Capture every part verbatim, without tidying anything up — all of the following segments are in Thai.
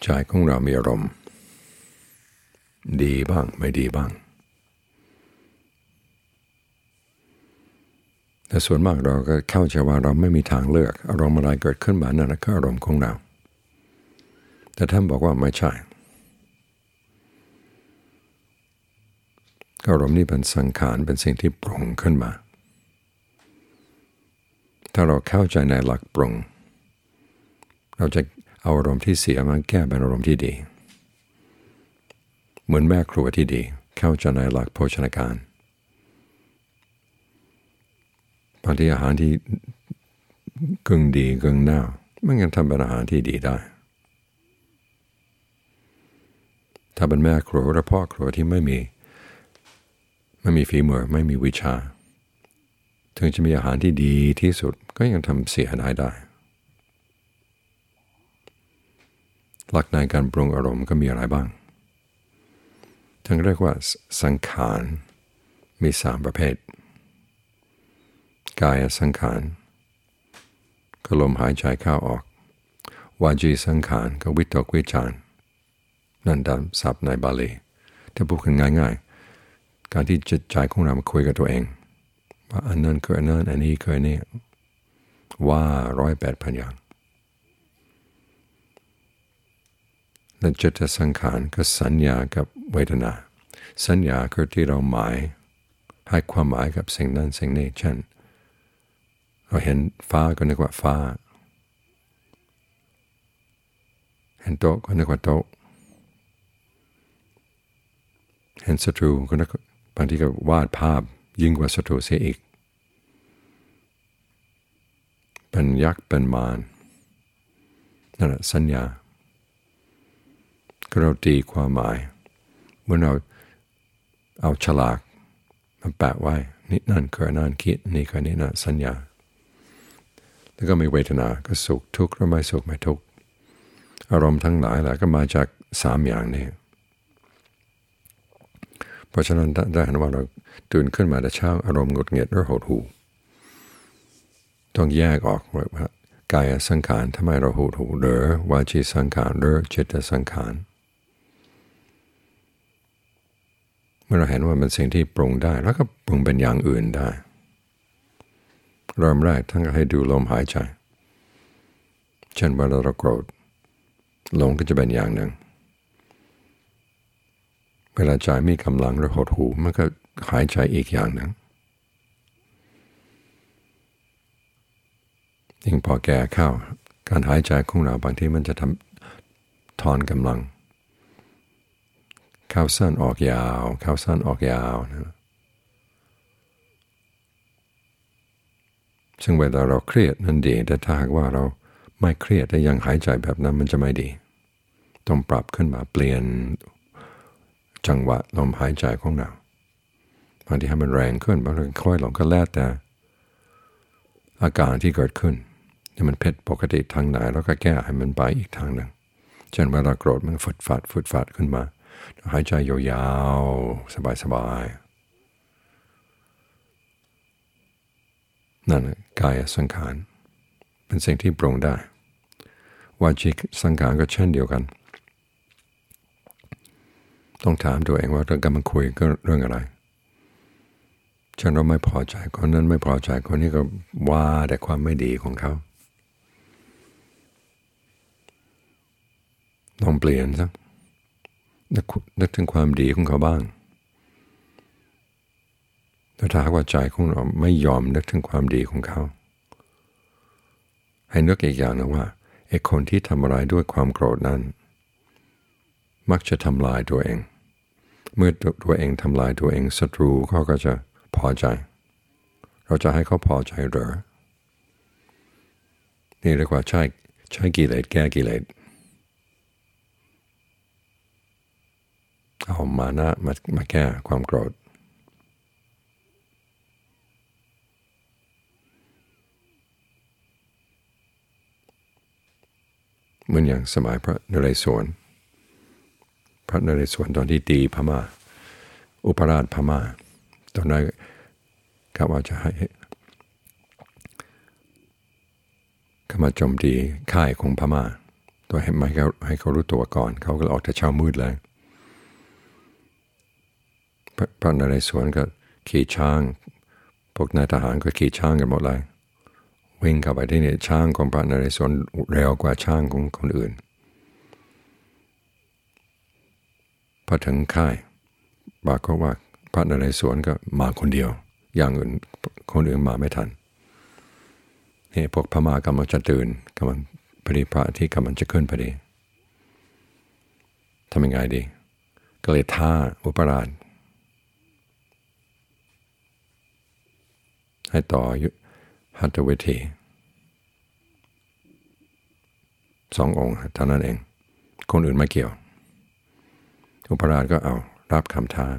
ใจของเรามีอารมณ์ดีบ้างไม่ดีบ้างแต่ส่วนมากเราก็เข้าใจว่าเราไม่มีทางเลือกอารมณ์อะไรเกิดขึ้นมานั่นก็อารมณ์ของเราแต่ท่านบอกว่าไม่ใช่อารมณ์นี้เป็นสังขารเป็นสิ่งที่ปรุงขึ้นมาถ้าเราเข้าใจในหลักปรุงเราจะเอาอารมณ์ที่เสียมาแก้เป็นอารมณ์ที่ดีเหมือนแม่ครัวที่ดีเข้าใจในหลักโภชนาการบางทีอาหารที่กึ่งดีกึ่งเน่ามันยังทำเป็นอาหารที่ดีได้ถ้าเป็นแม่ครัวหรือพ่อครัวที่ไม่มีไม่มีฝีมือไม่มีวิชาถึงจะมีอาหารที่ดีที่สุดก็ยังทำเสียได้ได้หลักในการปรุงอารมณ์ก็มีอะไรบ้างทั้งเรียกว่าสังขารมีสามประเภทกายสังขารก็ลมหายใจเข้าออกวาจีสังขารก็วิตกวิจารนั่นตามศัพท์ในบาลีถ้าพูดกันง่ายๆการที่จิตใจของเรามาคุยกับตัวเองว่าอันนั้นคืออันนั้นอันนี้คืออันนี้ว่าร้อยแปดพันอย่างและจิตสังขารก็สัญญากับเวทนาสัญญาคือที่เราหมายให้ความหมายกับสิ่งนั้นสิ่งนี้เช่นเราเห็นฟ้าก็นึกว่าฟ้าเห็นโต๊ะก็นึกว่าโต๊ะเห็นศัตรูก็นึกบางทีก็วาดภาพยิ่งกว่าศัตรูเสียอีกเป็นยักษ์เป็นมารนั่นแหละสัญญาก็เราตีความหมายเมื่อเราเอาฉลากมาแปะไว้นี่นั่นคือนั่นคิดนี่คือนี่นะสัญญาแล้วก็มีเวทนาก็สุขทุกข์หรือไม่สุขไม่ทุกข์อารมณ์ทั้งหลายแหละก็มาจากสามอย่างนี้เพราะฉะนั้นได้เห็นว่าเราตื่นขึ้นมาแต่เช้าอารมณ์หงุดหงิดหรือหดหู่ต้องแยกออกว่ากายสังขารทำไมเราหดหู่หรือวาจีสังขารหรือจิตสังขารเมื่อเราเห็นว่าเป็นสิ่งที่ปรุงได้แล้วก็ปรุงเป็นอย่างอื่นได้เริ่มแรกท่านก็ให้ดูลมหายใจเช่นเวลาเราโกรธลมก็จะเป็นอย่างหนึ่งเวลาใจมีกำลังหรือหดหู่มันก็หายใจอีกอย่างหนึ่งยิ่งพอแก่เข้าการหายใจของเราบางทีมันจะทำถอนกำลังเข้าสั้นออกยาวเข้าสั้นออกยาวนะซึ่งเวลาเราเครียดนั้นดีแต่ถ้าหากว่าเราไม่เครียดแต่ยังหายใจแบบนั้นมันจะไม่ดีต้องปรับขึ้นมาเปลี่ยนจังหวะลมหายใจของเราบางทีให้มันแรงขึ้นบางทีค่อยลงก็แล้วแต่อาการที่เกิดขึ้นที่มันผิดปกติทางไหนแล้วก็แก้ให้มันไปอีกทางหนึ่งเช่นเวลาโกรธมันฝุดฟัดฝุดฟัดขึ้นมาหายใจยาวๆสบายๆนั่นกายสังขารเป็นสิ่งที่ปรุงได้วาจีสังขารก็เช่นเดียวกันต้องถามตัวเองว่าเรากำลังคุยก็เรื่องอะไรฉันเราไม่พอใจคนนั้นไม่พอใจคนนี้ก็ว่าแต่ความไม่ดีของเขาลองเปลี่ยนซะนึกถึงความดีของเขาบ้างแต่ถ้าว่าใจของเราไม่ยอมนึกถึงความดีของเขาให้นึกอีกอย่างนะว่าไอ้คนที่ทำอะไรด้วยความโกรธนั้นมักจะทำลายตัวเองเมื่อตัวเองทำลายตัวเองศัตรูเขาก็จะพอใจเราจะให้เขาพอใจหรือนี่เรียกว่าใช้ใช้กิเลสแก้กิเลสเอามานะมามาแก้ความโกรธเหมือนอย่างสมัยพระนเรศวรพระนเรศวรตอนที่ตีพม่าอุปราชพม่าตอนนั้นกะว่าจะให้เข้ามาโจมตีค่ายของพม่าตตัวให้ไม่เขาให้เขารู้ตัวก่อนเขาก็ออกแต่เช้ามืดเลยพระนเรศวรก็ขี่ช้างพวกนายทหารก็ขี่ช้างกันหมดเลยวิ่งเข้าไปที่นี่ช้างของพระนเรศวรเร็วกว่าช้างของคนอื่นพอถึงค่ายปรากฏว่าพระนเรศวรก็มาคนเดียวอย่างอื่นคนอื่นมาไม่ทันนี่พวกพม่ากำลังจะตื่นกำลังพอดีพระที่กำลังจะขึ้นพอดีทำยังไงดีก็เลยท่าอุปราชให้ต่อหัตถวิธีสององค์เท่านั้นเองคนอื่นไม่เกี่ยวอุปราชก็เอารับคำท้า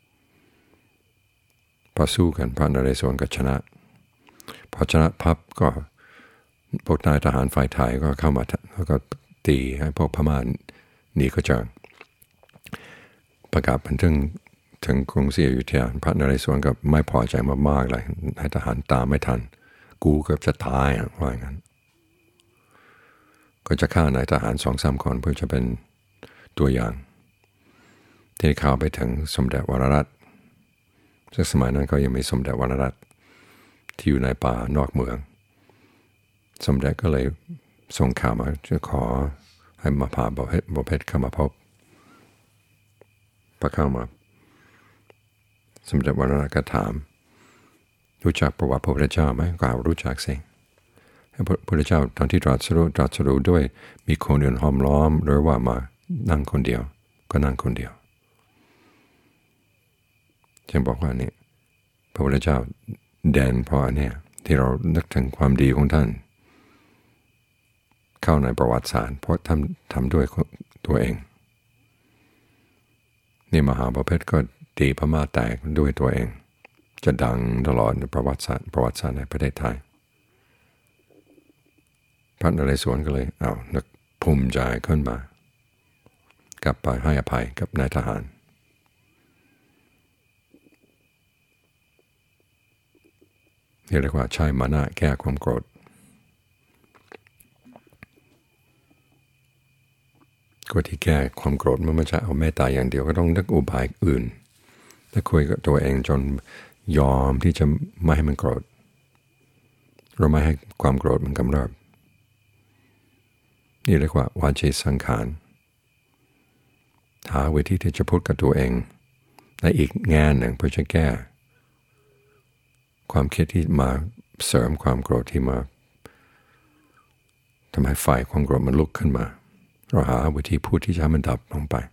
พอสู้กันพระนเรศวรก็ชนะพอชนะพับก็พวกนายทหารฝ่ายไทยก็เข้ามาแล้วก็ตีให้พวกพม่าหนีกระเจิงประกาศบันทึกถึงกรุงศรีอยุธยาพระนเรศวรก็ไม่พอใจมากๆเลยให้ทหารตามไม่ทันกูเกือบจะตายว่าอย่างนั้นก็จะฆ่านายทหารสองสามคนเพื่อจะเป็นตัวอย่างที่เข้าไปถึงสมเด็จวรรัตน์ซึ่งสมัยนั้นก็ยังมีสมเด็จวรรัตน์ที่อยู่ในป่านอกเมืองสมเด็จก็เลยส่งข่าวมาจะขอให้มาพาบพิตรเข้ามาพบพอเข้ามาสมเด็จวรรัตน์ก็ถามรู้จักประวัติพระพุทธเจ้าไหมก็รู้จักสิพระพุทธเจ้าตอนที่ตรัสรู้ตรัสรู้ด้วยมีคนอื่นห้อมล้อมหรือว่ามานั่งคนเดียวก็นั่งคนเดียวจึงบอกว่านี่พระพุทธเจ้าแดนพอเนี่ยที่เรานึกถึงความดีของท่านเข้าในประวัติศาสตร์เพราะทำทำด้วยตัวเองนี่มหาบพิตรก็ตีพม่าแตกด้วยตัวเองจะดังตลอดในประวัติศาสตร์ประวัติศาสตร์ในประเทศไทยพระนเรศวรก็เลยเอานึกภูมิใจขึ้นมากลับไปให้อภัยกับนายทหารนี่เรียกว่าใช้มานะแก้ความโกรธก็ที่แก้ความโกรธมันไม่ใช่เอาเมตตาอย่างเดียวก็ต้องนึกอุบายอื่นและคุยกับตัวเองจนยอมที่จะไม่ให้มันโกรธเราไม่ให้ความโกรธมันกำเริบนี่เรียกว่าวาจีสังขารหาวิธีที่จะพูดกับตัวเองในอีกแง่หนึ่งเพื่อจะแก้ความคิดที่มาเสริมความโกรธที่มาทำให้ไฟความโกรธมันลุกขึ้นมาเราหาวิธีพูดที่จะให้มันดับลงไป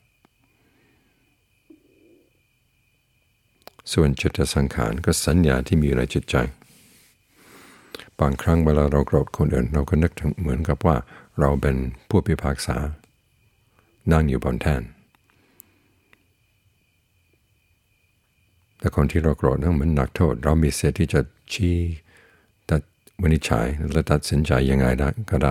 ส่วนจิตสังขารก็สัญญาที่มีในจิตใจบางครั้งเวลาเราโกรธคนอื่นเราก็นึกถึงเหมือนกับว่าเราเป็นผู้พิพากษานั่งอยู่บนแท่นแต่คนที่เราโกรธนั้นมันหนักโทษเรามีสิทธิ์ที่จะชี้ตัดวินิจฉัยและตัดสินใจยังไงได้ก็ได้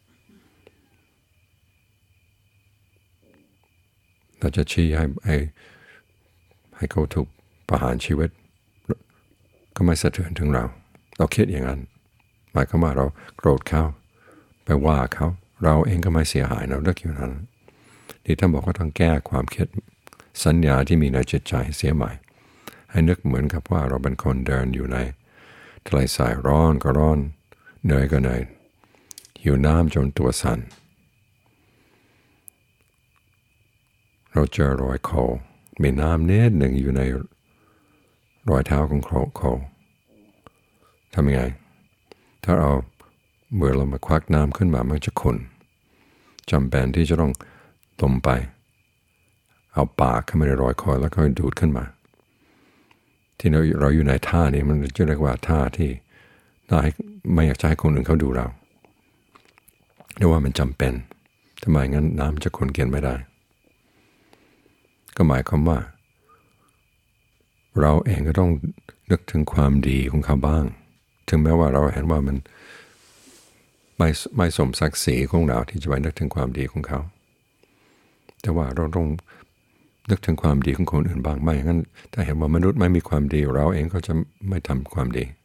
เราจะชี้ให้ให้ให้เขาถูกประหารชีวิตก็ไม่สะเทือนถึงเราเราคิดอย่างนั้นหมายความว่าเราโกรธเขาไปว่าเขาเราเองก็ไม่เสียหายเราเลือกอยู่นั้นที่ท่านบอกว่าต้องแก้ความคิดสัญญาที่มีในจิตใจเสียใหม่ให้นึกเหมือนกับว่าเราเป็นคนเดินอยู่ในทะเลทรายร้อนก็ร้อนเหนื่อยก็เหนื่อยหิวน้ำจนตัวสั่นเราเจอรอยโคลมีน้ำเน็ดหนึ่งอยู่ในรอยเท้าของโคลทำยังไงถ้าเราเมื่อเรามาควักน้ำขึ้นมามันจะขุ่นจำเป็นที่จะต้องลงไปเอาปากเข้ามาในรอยคอแล้วก็ดูดขึ้นมาที่เราเราอยู่ในท่านี้มันจะเรียกว่าท่าที่น่าให้ไม่อยากจะให้คนอื่นเขาดูเราเพราะว่ามันจำเป็นทำไมงั้นน้ำจะขุ่นเกินไม่ได้ก็หมายความว่าเราเองก็ต้องนึกถึงความดีของเขาบ้างถึงแม้ว่าเราเห็นว่ามันไม่ไม่สมศักดิ์ศรีของเราที่จะไปนึกถึงความดีของเขาแต่ว่าเราต้องนึกถึงความดีของคนอื่นบ้างไม่งั้นถ้าเห็นว่ามนุษย์ไม่มีความดีเราเองก็จะไม่ทำความดี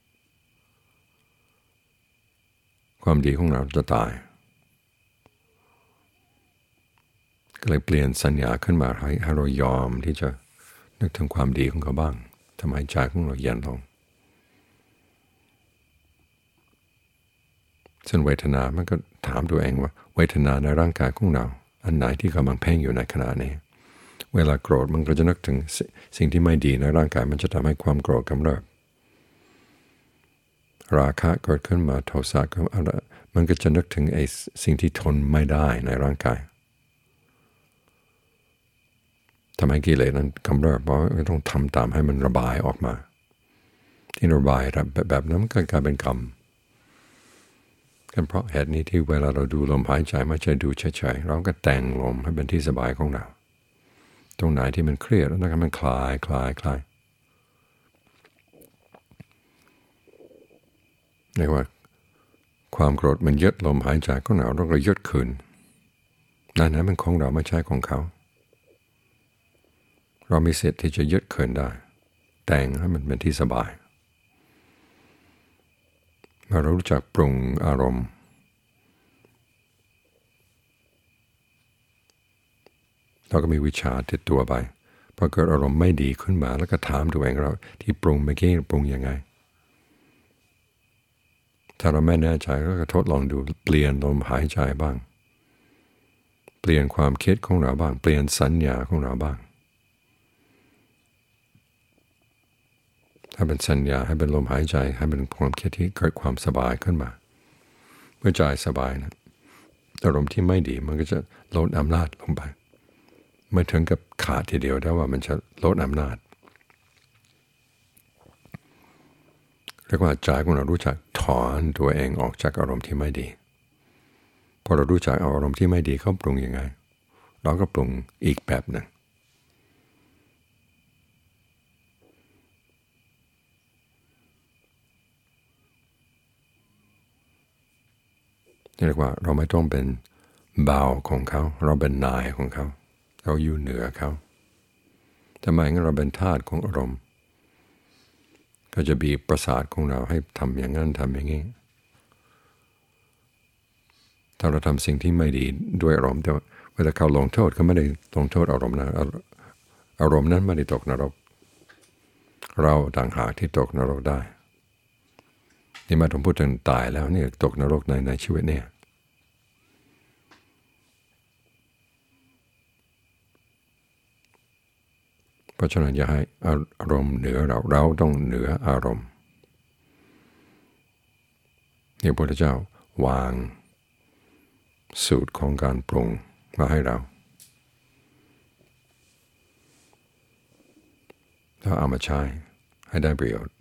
ความดีของเราจะตายก็เลยเปลี่ยนสัญญาขึ้นมาให้ให้เรายอมที่จะนึกถึงความดีของเขาบ้างทำให้ใจของเราเย็นลงส่วนเวทนามันก็ถามตัวเองว่าเวทนาในร่างกายของเราอันไหนที่กำลังเพ่งอยู่ในขณะนี้เวลาโกรธมันก็จะนึกถึงสิ่งที่ไม่ดีในร่างกายมันจะทำให้ความโกรธกำเริบราคะเกิดขึ้นมาโทสะก็มันก็จะนึกถึงไอ้สิ่งที่ทนไม่ได้ในร่างกายทำให้กิเลสนั้นกำเริบเพราะต้องทำตามให้มันระบายออกมาที่ระบายแบบนั้นมันก็กลายเป็นกรรมกันเพราะเหตุนี้ที่เวลาเราดูลมหายใจไม่ใช่ดูเฉยๆเราก็แต่งลมให้เป็นที่สบายของเราตรงไหนที่มันเครียดแล้วก็มันคลายคลายคลายเรียกว่าความโกรธมันยึดลมหายใจของเราเราก็ยึดคืนนั่นนะมันของเราไม่ใช่ของเขาเรามีสิทธิ์ที่จะยึดคืนได้แต่งให้มันเป็นที่สบายเมื่อเรารู้จักปรุงอารมณ์เราก็มีวิชาติดตัวไปพอเกิดอารมณ์ไม่ดีขึ้นมาแล้วก็ถามตัวเองเราที่ปรุงเมื่อกี้ปรุงยังไงถ้าเราไม่แน่ใจก็ทดลองดูเปลี่ยนลมหายใจบ้างเปลี่ยนความคิดของเราบ้างเปลี่ยนสัญญาของเราบ้างถ้าเป็นสัญญาให้เป็นลมหายใจให้เป็นความคิดที่เกิดความสบายขึ้นมาเมื่อใจสบายนะอารมณ์ที่ไม่ดีมันก็จะลดอำนาจลงไปไม่ถึงกับขาดทีเดียวแต่ว่ามันจะลดอำนาจเรียกว่าใจของเรารู้จักถอนตัวเองออกจากอารมณ์ที่ไม่ดีพอเรารู้จักเอาอารมณ์ที่ไม่ดีเขาปรุงยังไงเราก็ปรุงอีกแบบหนึ่งเรียกว่าเราไม่ต้องเป็นบ่าวของเขาเราเป็นนายของเขาเราอยู่เหนือเขาทำไมงั้นเราเป็นทาสของอารมณ์ก็จะบีบประสาทของเราให้ทำอย่างนั้นทำอย่างนี้ถ้าเราทำสิ่งที่ไม่ดีด้วยอารมณ์แต่เวลาเขาลงโทษเขาไม่ได้ลงโทษอารมณ์นะอารมณ์นั้นไม่ได้ตกนรกเราต่างหากที่ตกนรกได้นี่มาต้องพูดถึงตายแล้วนี่ตกนรกในในชีวิตเนี่ยเพราะฉะนั้นอย่าให้อารมณ์เหนือเราเราต้องเหนืออารมณ์นี่พระพุทธเจ้าวางสูตรของการปรุงมาให้เราแล้วเอามาใช้ให้ได้ประโยชน์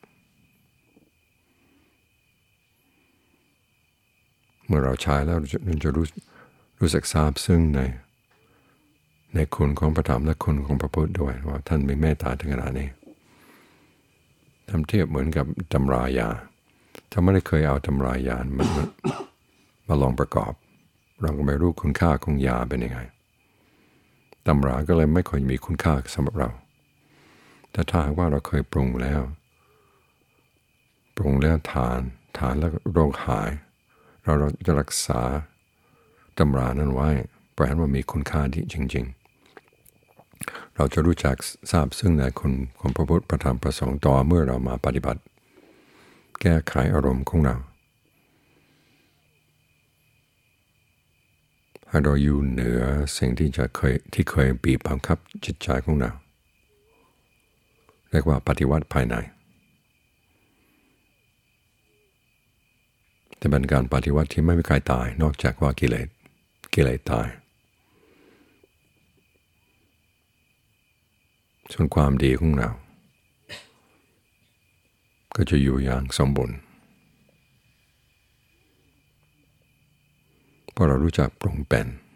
เมื่อเราใช้แล้วเราจะรู้รู้สึกซาบซึ้งในในคุณของพระธรรมและคุณของพระพุทธด้วยว่าท่านมีเมตตาถึงขนาดนี้ทำเทียบเหมือนกับตำรายาถ้าไม่ได้เคยเอาตำรายามามาลองประกอบเราก็ไม่รู้คุณค่าของยาเป็นยังไงตำราก็เลยไม่ค่อยมีคุณค่าสำหรับเราแต่ถ้าหากว่าเราเคยปรุงแล้วปรุงแล้วทานทานแล้วโรคหายเราเราจะรักษาตำรานั้นไว้แปลว่ามีคุณค่าที่จริงๆเราจะรู้จักทราบซึ่งในคุณของพระพุทธพระธรรมพระสงฆ์ต่อเมื่อเรามาปฏิบัติแก้ไขอารมณ์ของเราให้เราอยู่เหนือสิ่งที่จะเคยที่เคยบีบบังคับจิตใจของเราเรียกว่าปฏิวัติภายในแต่เป็นการปฏิวัติที่ไม่มีใครตายนอกจากว่ากิเลสกิเลสตายส่วนความดีของเราก็จะอยู่อย่างสมบูรณ์เพราะเรารู้จักปรุงเป็น